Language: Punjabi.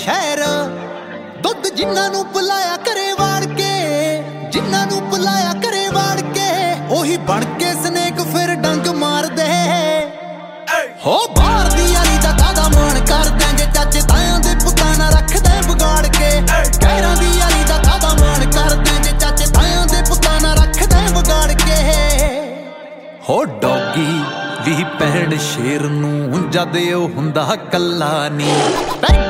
ਸ਼ਹਿਰ ਦੁੱਧ ਜਿਨ੍ਹਾਂ ਨੂੰ ਬੁਲਾਇਆ ਕਰੇ ਵਾੜ ਕੇ, ਜਿਨ੍ਹਾਂ ਨੂੰ ਬੁਲਾਇਆ ਕਰੇ ਵਾੜ ਕੇ, ਉਹੀ ਬਣ ਕੇ ਸਨੇਕ ਫਿਰ ਡੰਗ ਮਾਰਦੇ ਹੋ। ਬਾਹਰ ਦੀ ਯਾਰੀ ਦਾ ਕਾਦਾ ਮਾਣ ਕਰਦੇ ਜੇ ਚਾਚੇ ਤਾਇਆਂ ਦੇ ਪੁੱਤਾਂ ਨਾਲ ਰੱਖਦੇ ਵਿਗਾੜ ਕੇ। ਗੈਰਾਂ ਦੀ ਯਾਰੀ ਦਾ ਕਾਦਾ ਮਾਣ ਕਰਦੇ ਜੇ ਚਾਚੇ ਤਾਇਆਂ ਦੇ ਪੁੱਤਾਂ ਨਾਲ ਰੱਖਦੇ ਵਿਗਾੜ ਕੇ। ਹੋ ਡੌਗੀ ਵੀ ਭੈਣ ਸ਼ੇਰ ਨੂੰ ਜਦ ਉਹ ਹੁੰਦਾ ਕੱਲਾ ਨੀ।